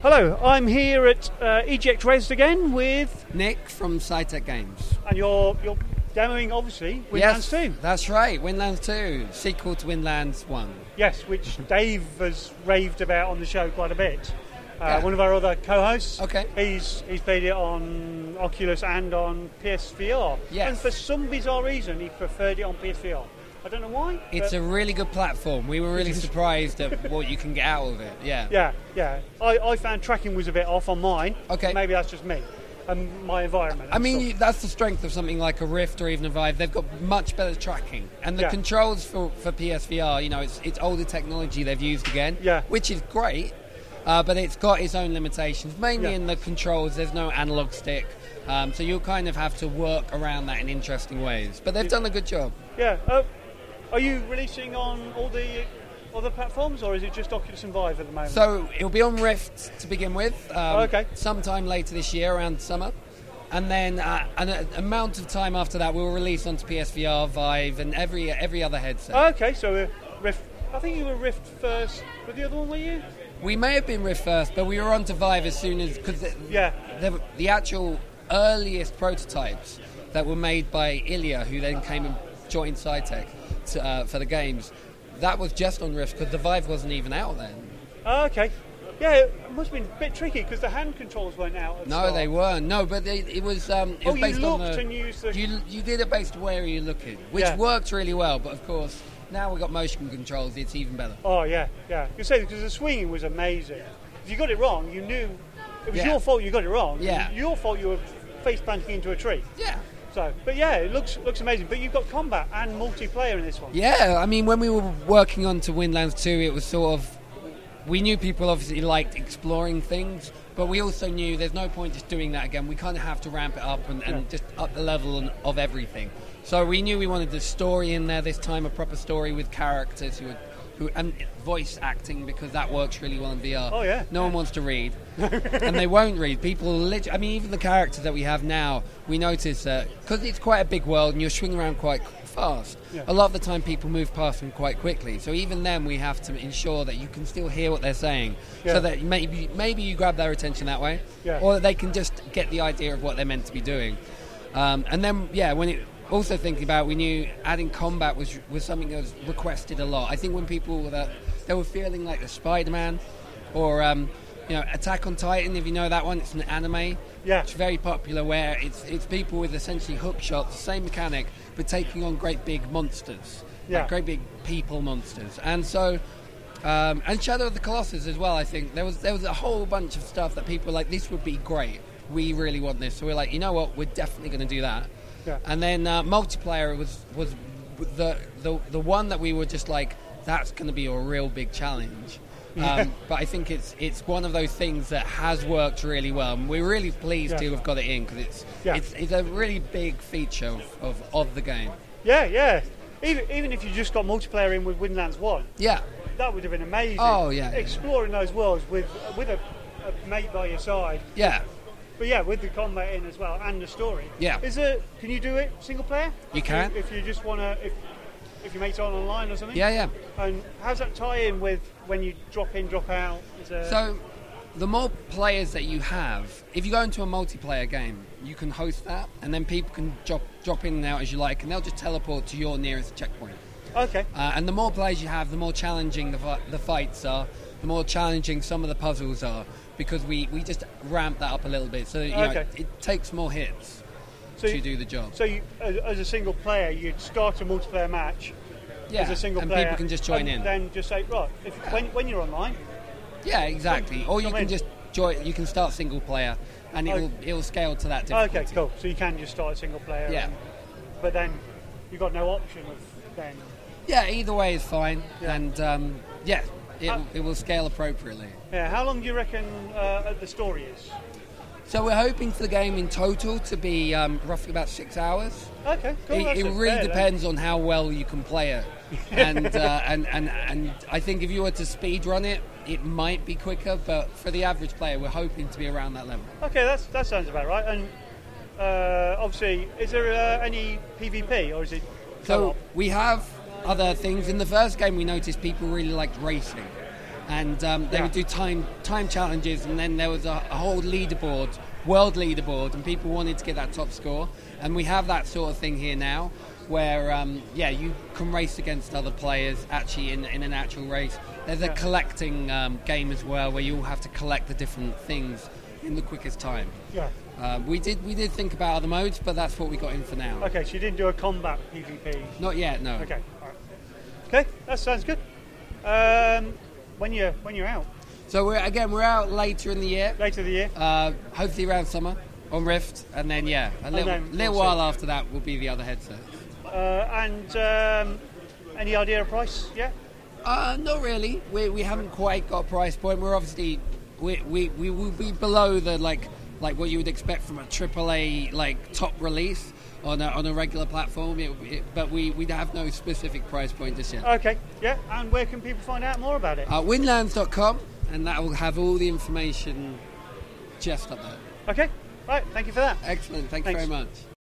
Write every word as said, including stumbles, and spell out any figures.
Hello, I'm here at uh, Eject Res again with Nick from Cytec Games. And you're you're demoing obviously Windlands yes, two. That's right, Windlands two, sequel to Windlands one. Yes, which Dave has raved about on the show quite a bit. Uh, Yeah. One of our other co-hosts. Okay. He's he's played it on Oculus and on P S V R. Yes. And for some bizarre reason, he preferred it on P S V R. I don't know why. It's but- a really good platform. We were really surprised at what you can get out of it. Yeah. Yeah, yeah. I, I found tracking was a bit off on mine. Okay. Maybe that's just me and my environment. I mean, So- you, that's the strength of something like a Rift or even a Vive. They've got much better tracking, and the Yeah. controls for, for P S V R. You know, it's it's older technology they've used again. Yeah. Which is great, uh, but it's got its own limitations. Mainly Yeah. in the controls. There's no analog stick, um, so you'll kind of have to work around that in interesting ways. But they've done a good job. Yeah. Uh, are you releasing on all the other platforms, or is it just Oculus and Vive at the moment? So it'll be on Rift to begin with. Um, Oh, okay. Sometime later this year, around summer, and then uh, an uh, amount of time after that, we'll release onto P S V R, Vive, and every every other headset. Oh, okay, so uh, Rift. I think you were Rift first with the other one, were you? We may have been Rift first, but we were onto Vive as soon as because the, Yeah. the, the actual earliest prototypes that were made by Ilya, who then came and joined Cytec to, uh, for the games, that was just on Rift because the Vive wasn't even out then. Oh, okay. Yeah, it must have been a bit tricky because the hand controls weren't out. At the No, start. they weren't. No, but they, it was. Um, it Oh, was you based on looked the, and used the- You you did it based on where you're looking, which Yeah. worked really well. But of course, now we've got motion controls. It's even better. Oh yeah, yeah. You say because the swinging was amazing. If you got it wrong, you knew it was Yeah. your fault. You got it wrong. Yeah. It was your fault. You were face planting into a tree. Yeah. So, but yeah, it looks looks amazing. But you've got combat and multiplayer in this one. Yeah, I mean, when we were working on to Windlands two, it was sort of. We knew people obviously liked exploring things, but we also knew there's no point just doing that again. We kind of have to ramp it up and, and Yeah. just up the level and- of everything. So we knew we wanted the story in there this time, a proper story with characters who, would, who and voice acting because that works really well in V R. Oh, yeah. No one wants to read, and they won't read. People, lit- I mean, even the characters that we have now, we notice that because it's quite a big world and you're swinging around quite fast. Yeah. A lot of the time, people move past them quite quickly. So even then, we have to ensure that you can still hear what they're saying, Yeah. so that maybe maybe you grab their attention that way, Yeah. or that they can just get the idea of what they're meant to be doing. Um, and then, yeah, when it also thinking about, we knew adding combat was was something that was requested a lot. I think when people that they were feeling like the Spider-Man, or um, you know, Attack on Titan. If you know that one, it's an anime. Yeah. It's very popular where it's it's people with essentially hook shots, same mechanic, but taking on great big monsters, Yeah. like great big people monsters. And so, um, and Shadow of the Colossus as well. I think there was there was a whole bunch of stuff that people were like, this would be great. We really want this. So we're like, you know what, we're definitely going to do that. Yeah. And then uh, multiplayer was was the the the one that we were just like, that's going to be a real big challenge. Um, but I think it's it's one of those things that has worked really well, and we're really pleased Yeah. to have got it in because it's, Yeah. it's it's a really big feature of, of, of the game. Yeah, yeah. Even even if you just got multiplayer in with Windlands one, Yeah, that would have been amazing. Oh, yeah, yeah. Exploring those worlds with with a, a mate by your side. yeah, But yeah, with the combat in as well and the story. Yeah. Is it? Can you do it single player? You If can. If you just want to, if if your mate's on online or something. yeah, yeah. And how's that tie in with when you drop in, drop out? Is there, So, the more players that you have, if you go into a multiplayer game, you can host that, and then people can drop drop in and out as you like, and they'll just teleport to your nearest checkpoint. okay. Uh, and the more players you have, the more challenging the, fi- the fights are, the more challenging some of the puzzles are, because we, we just ramp that up a little bit. So you know, Okay. it takes more hits So to you, do the job. so you, as, as a single player, you'd start a multiplayer match Yeah, as a single and player, people can just join and in. Then just say right if when when you're online. Yeah, exactly. Or you come can in. just join. You can start single player, and it Okay. will it will scale to that difficulty. Okay, cool. So you can just start a single player. Yeah. and- but then you've got no option of then. Yeah, either way is fine, Yeah. and um, yeah, it, Uh, it will scale appropriately. Yeah. How long do you reckon uh, the story is? So we're hoping for the game in total to be um, roughly about six hours. Okay, cool. It, that's it it. really Fair, then. depends on how well you can play it, and, uh, and and and I think if you were to speed run it, it might be quicker. But for the average player, we're hoping to be around that level. Okay, that's, that sounds about right. And uh, obviously, is there uh, any PvP or is it So co-op? we have other things. In the first game, we noticed people really liked racing. and um, they Yeah. would do time time challenges, and then there was a, a whole leaderboard, world leaderboard, and people wanted to get that top score. And we have that sort of thing here now, where um, yeah, you can race against other players actually in, in an actual race. There's a Yeah. collecting um, game as well, where you all have to collect the different things in the quickest time. Yeah. Uh, we did we did think about other modes, but that's what we got in for now. Okay, so you didn't do a combat PvP. Not yet, no. Okay. All right. Okay, that sounds good. Um, when you when you're out So we're again we're out later in the year, later in the year. uh, hopefully around summer on Rift, and then yeah, a little, then little we'll see. while after that will be the other headset. Uh, and um, any idea of price? Yeah. Uh, not really. We we haven't quite got a price point. We're obviously we we, we will be below the like like what you would expect from a triple A like top release on a, on a regular platform. It, it, but we we have no specific price point just yet. Okay. Yeah. And where can people find out more about it? Uh, winlands dot com, and that will have all the information just up there. Okay. Right. Thank you for that. Excellent. Thank you Thanks. very much.